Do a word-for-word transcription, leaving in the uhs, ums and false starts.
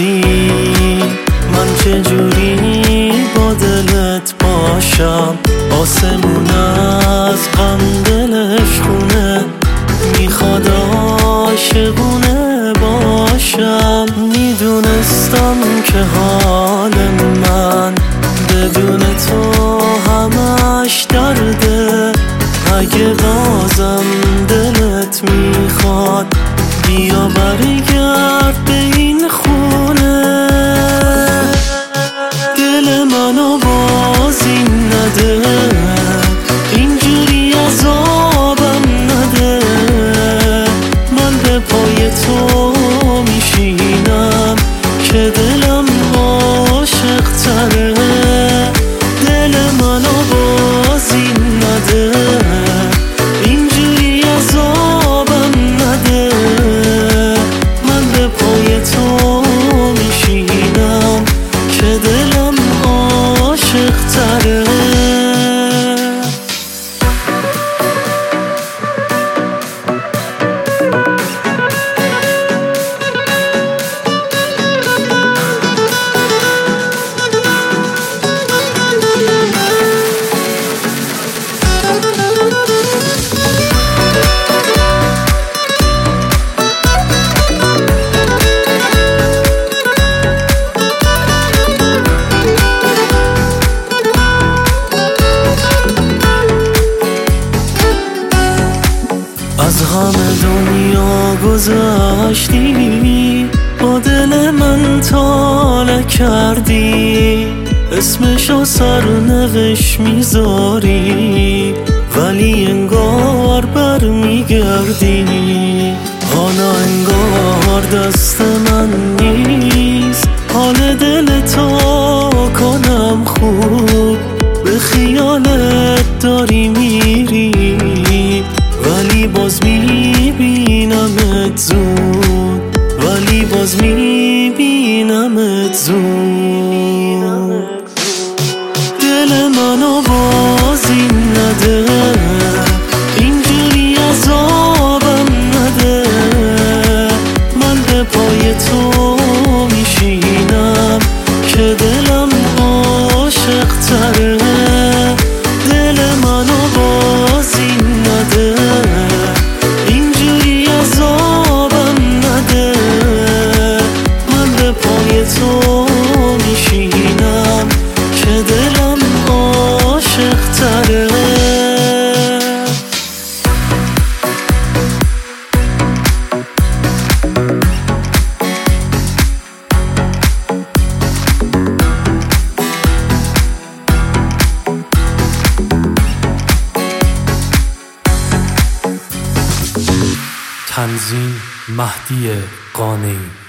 رفتی من چجوری با دلت باشم؟ آسمون از غم دلش خونه، میخواد عاشقونه باشم. میدونستم که حال من بدون تو همش درده. اگه بازم دلت میخواد بیا برگرد به این خونه. دل منو بازی نده، اینجوری عذابم نده. من به پای تو میشینم که دلم عاشق تره. دل منو بازی نده، اینجوری عذابم نده. من به پای تو میشینم که دلم عاشق تره. از همه دنیا گذشتی، با دل من طالع کردی. اسمشو سرنوشت میذاری ولی انگار بر میگردی. حالا انگار دست من نیست حال دل تو کنم خوب. به خیالت داری میری ولی باز میبینمت زود، ولی باز میبینمت زود. دل منو بازی نده، اینجوری عذابم نده. من به پای تو میشینم که دلم عاشق تره. دل منو بازی نده، اینجوری عذابم نده. من به پای تو میشینم که دلم عاشق تره. تنظیم مهدی قانعی.